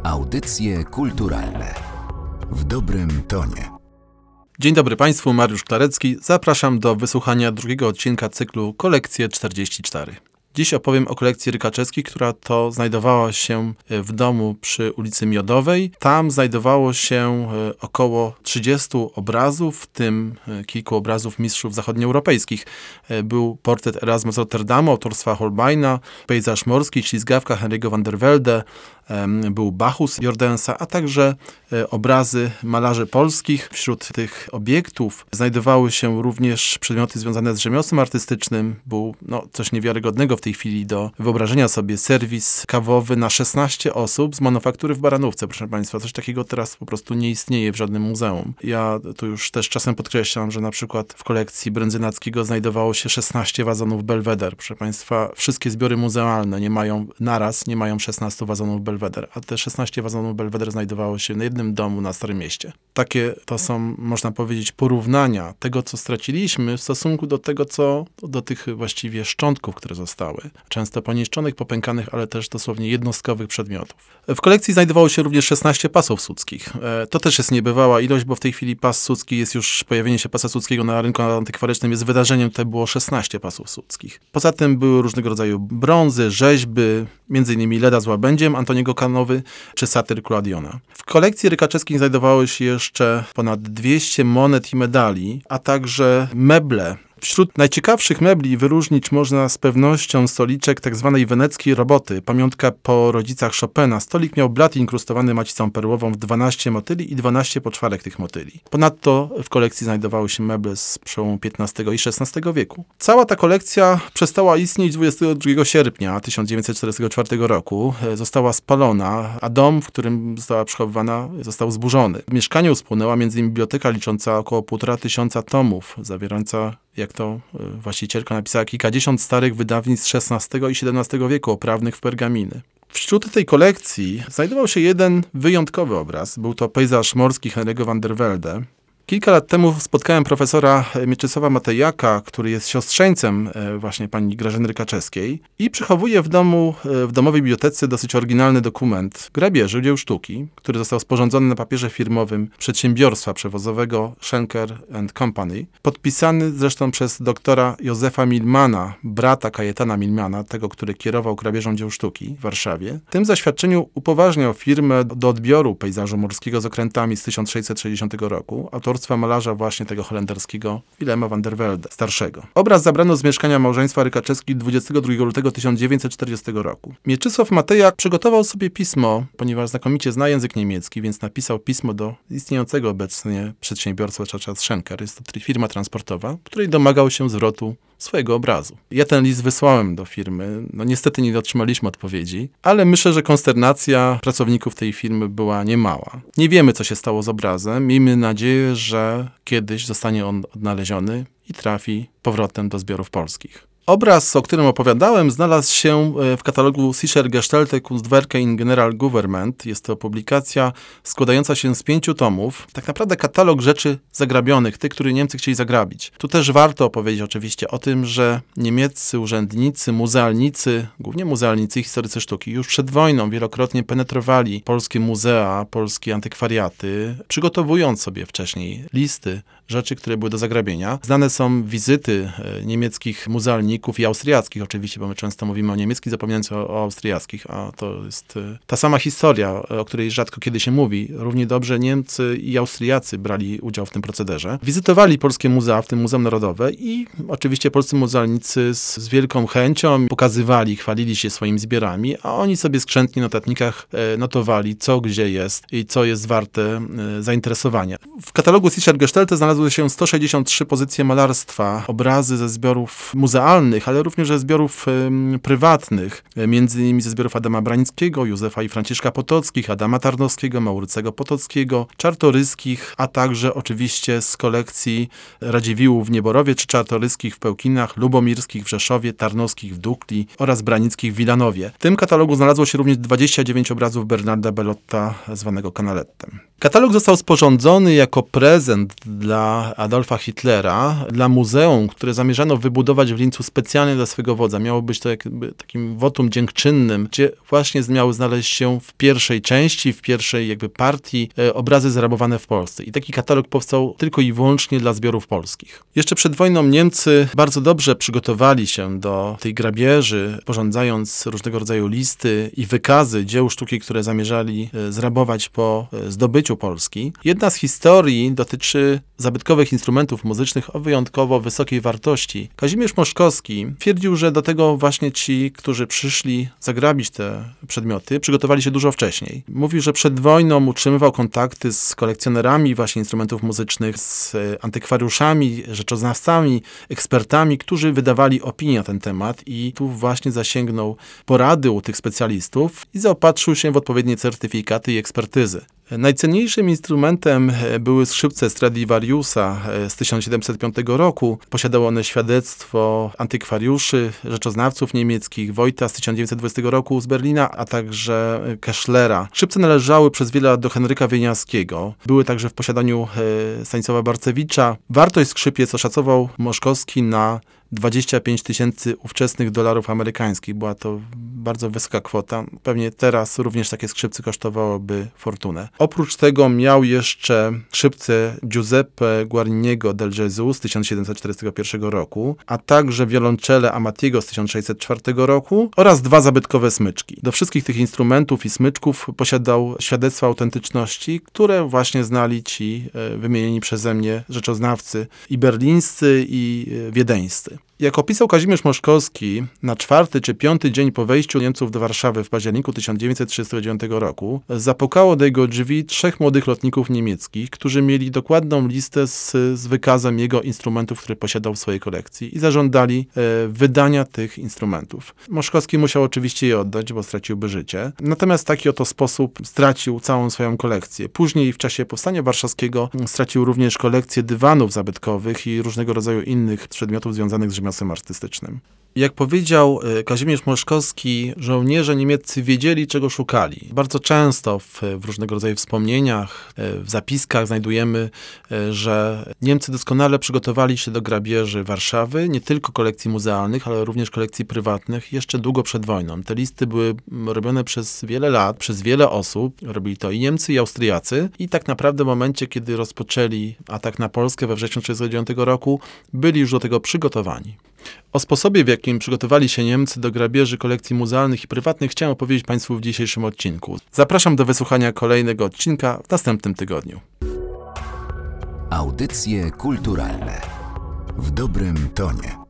Audycje kulturalne w dobrym tonie. Dzień dobry Państwu, Mariusz Klarecki. Zapraszam do wysłuchania drugiego odcinka cyklu Kolekcje 44. Dziś opowiem o kolekcji Rykaczewskich, która to znajdowała się w domu przy ulicy Miodowej. Tam znajdowało się około 30 obrazów, w tym kilku obrazów mistrzów zachodnioeuropejskich. Był portret Erasma z Rotterdamu, autorstwa Holbeina, pejzaż morski, ślizgawka Henry'ego van der Velde, był Bacchus Jordaensa, a także obrazy malarzy polskich. Wśród tych obiektów znajdowały się również przedmioty związane z rzemiosłem artystycznym. Był coś niewiarygodnego w tej chwili do wyobrażenia sobie serwis kawowy na 16 osób z manufaktury w Baranówce, proszę Państwa. Coś takiego teraz po prostu nie istnieje w żadnym muzeum. Ja tu już też czasem podkreślam, że na przykład w kolekcji Brędzynackiego znajdowało się 16 wazonów Belweder. Proszę Państwa, wszystkie zbiory muzealne nie mają 16 wazonów Belweder, a te 16 wazonów Belweder znajdowało się na jednym domu na Starym Mieście. Takie to są, można powiedzieć, porównania tego, co straciliśmy w stosunku do tych właściwie szczątków, które zostały. Często poniszczonych, popękanych, ale też dosłownie jednostkowych przedmiotów. W kolekcji znajdowało się również 16 pasów suckich. To też jest niebywała ilość, bo w tej chwili pas sucki jest już, pojawienie się pasa suckiego na rynku antykwarycznym jest wydarzeniem. Tutaj było 16 pasów suckich. Poza tym były różnego rodzaju brązy, rzeźby, m.in. Leda z łabędziem Antoniego Canowy czy satyr Klodiona. W kolekcji Rykaczewskich znajdowało się jeszcze ponad 200 monet i medali, a także meble. Wśród najciekawszych mebli wyróżnić można z pewnością stoliczek tzw. weneckiej roboty, pamiątka po rodzicach Chopina. Stolik miał blat inkrustowany macicą perłową w 12 motyli i 12 poczwarek tych motyli. Ponadto w kolekcji znajdowały się meble z przełomu XV i XVI wieku. Cała ta kolekcja przestała istnieć 22 sierpnia 1944 roku. Została spalona, a dom, w którym została przechowywana, został zburzony. W mieszkaniu spłonęła m.in. biblioteka licząca około 1500 tomów, zawierająca, jak to właścicielka napisała, kilkadziesiąt starych wydawnictw XVI i XVII wieku oprawnych w pergaminy. Wśród tej kolekcji znajdował się jeden wyjątkowy obraz. Był to pejzaż morski Henry'ego van der Velde. Kilka lat temu spotkałem profesora Mieczysława Matejaka, który jest siostrzeńcem właśnie pani Grażyny Rykaczewskiej i przechowuje w domowej bibliotece dosyć oryginalny dokument grabieży dzieł sztuki, który został sporządzony na papierze firmowym przedsiębiorstwa przewozowego Schenker & Company, podpisany zresztą przez doktora Józefa Milmana, brata Kajetana Milmana, tego, który kierował grabieżą dzieł sztuki w Warszawie. W tym zaświadczeniu upoważniał firmę do odbioru pejzażu morskiego z okrętami z 1660 roku, autorstwa malarza właśnie tego holenderskiego Willema van der Velde starszego. Obraz zabrano z mieszkania małżeństwa Rykaczewskich 22 lutego 1940 roku. Mieczysław Matejak przygotował sobie pismo, ponieważ znakomicie zna język niemiecki, więc napisał pismo do istniejącego obecnie przedsiębiorstwa Schenker. Jest to firma transportowa, której domagał się zwrotu swojego obrazu. Ja ten list wysłałem do firmy. Niestety nie otrzymaliśmy odpowiedzi, ale myślę, że konsternacja pracowników tej firmy była niemała. Nie wiemy, co się stało z obrazem. Miejmy nadzieję, że kiedyś zostanie on odnaleziony i trafi powrotem do zbiorów polskich. Obraz, o którym opowiadałem, znalazł się w katalogu Sicher Gestellte Kunstwerke in General Government. Jest to publikacja składająca się z 5 tomów. Tak naprawdę katalog rzeczy zagrabionych, tych, które Niemcy chcieli zagrabić. Tu też warto opowiedzieć oczywiście o tym, że niemieccy urzędnicy, muzealnicy, głównie muzealnicy i historycy sztuki, już przed wojną wielokrotnie penetrowali polskie muzea, polskie antykwariaty, przygotowując sobie wcześniej listy rzeczy, które były do zagrabienia. Znane są wizyty niemieckich muzealników i austriackich oczywiście, bo my często mówimy o niemieckich, zapominając o austriackich, a to jest ta sama historia, o której rzadko kiedy się mówi. Równie dobrze Niemcy i Austriacy brali udział w tym procederze. Wizytowali polskie muzea, w tym Muzeum Narodowe i oczywiście polscy muzealnicy z wielką chęcią pokazywali, chwalili się swoimi zbiorami, a oni sobie skrzętnie w notatnikach notowali, co gdzie jest i co jest warte zainteresowania. W katalogu Sicher Gestellte znalazły się 163 pozycje malarstwa, obrazy ze zbiorów muzealnych, ale również ze zbiorów prywatnych, między innymi ze zbiorów Adama Branickiego, Józefa i Franciszka Potockich, Adama Tarnowskiego, Maurycego Potockiego, Czartoryskich, a także oczywiście z kolekcji Radziwiłłów w Nieborowie czy Czartoryskich w Pełkinach, Lubomirskich w Rzeszowie, Tarnowskich w Dukli oraz Branickich w Wilanowie. W tym katalogu znalazło się również 29 obrazów Bernarda Bellotta, zwanego Canalettem. Katalog został sporządzony jako prezent dla Adolfa Hitlera, dla muzeum, które zamierzano wybudować w Lincu z specjalnie dla swojego wodza. Miało być to jakby takim wotum dziękczynnym, gdzie właśnie miały znaleźć się w pierwszej części, w pierwszej jakby partii obrazy zrabowane w Polsce. I taki katalog powstał tylko i wyłącznie dla zbiorów polskich. Jeszcze przed wojną Niemcy bardzo dobrze przygotowali się do tej grabieży, sporządzając różnego rodzaju listy i wykazy dzieł sztuki, które zamierzali zrabować po zdobyciu Polski. Jedna z historii dotyczy zabytkowych instrumentów muzycznych o wyjątkowo wysokiej wartości. Kazimierz Moszkowski twierdził, że do tego właśnie ci, którzy przyszli zagrabić te przedmioty, przygotowali się dużo wcześniej. Mówił, że przed wojną utrzymywał kontakty z kolekcjonerami właśnie instrumentów muzycznych, z antykwariuszami, rzeczoznawcami, ekspertami, którzy wydawali opinie na ten temat i tu właśnie zasięgnął porady u tych specjalistów i zaopatrzył się w odpowiednie certyfikaty i ekspertyzy. Najcenniejszym instrumentem były skrzypce Stradivariusa z 1705 roku. Posiadały one świadectwo antykwariuszy, rzeczoznawców niemieckich, Wojta z 1920 roku z Berlina, a także Keschlera. Skrzypce należały przez wiele lat do Henryka Wieniawskiego. Były także w posiadaniu Stanisława Barcewicza. Wartość skrzypiec oszacował Moszkowski na 25 000 ówczesnych dolarów amerykańskich. Była to bardzo wysoka kwota. Pewnie teraz również takie skrzypce kosztowałyby fortunę. Oprócz tego miał jeszcze skrzypce Giuseppe Guariniego del Gesù z 1741 roku, a także wiolonczele Amatiego z 1604 roku oraz 2 zabytkowe smyczki. Do wszystkich tych instrumentów i smyczków posiadał świadectwa autentyczności, które właśnie znali ci wymienieni przeze mnie rzeczoznawcy i berlińscy, i wiedeńscy. Jak opisał Kazimierz Moszkowski, na 4. czy 5. dzień po wejściu Niemców do Warszawy w październiku 1939 roku zapukało do jego drzwi 3 młodych lotników niemieckich, którzy mieli dokładną listę z wykazem jego instrumentów, które posiadał w swojej kolekcji i zażądali wydania tych instrumentów. Moszkowski musiał oczywiście je oddać, bo straciłby życie. Natomiast w taki oto sposób stracił całą swoją kolekcję. Później w czasie Powstania Warszawskiego stracił również kolekcję dywanów zabytkowych i różnego rodzaju innych przedmiotów związanych z rzemiosłem artystycznym. Jak powiedział Kazimierz Moszkowski, żołnierze niemieccy wiedzieli, czego szukali. Bardzo często w różnego rodzaju wspomnieniach, w zapiskach znajdujemy, że Niemcy doskonale przygotowali się do grabieży Warszawy, nie tylko kolekcji muzealnych, ale również kolekcji prywatnych, jeszcze długo przed wojną. Te listy były robione przez wiele lat, przez wiele osób. Robili to i Niemcy, i Austriacy. I tak naprawdę w momencie, kiedy rozpoczęli atak na Polskę we wrześniu 1939 roku, byli już do tego przygotowani. O sposobie, w jakim przygotowali się Niemcy do grabieży kolekcji muzealnych i prywatnych, chciałem opowiedzieć Państwu w dzisiejszym odcinku. Zapraszam do wysłuchania kolejnego odcinka w następnym tygodniu. Audycje kulturalne w dobrym tonie.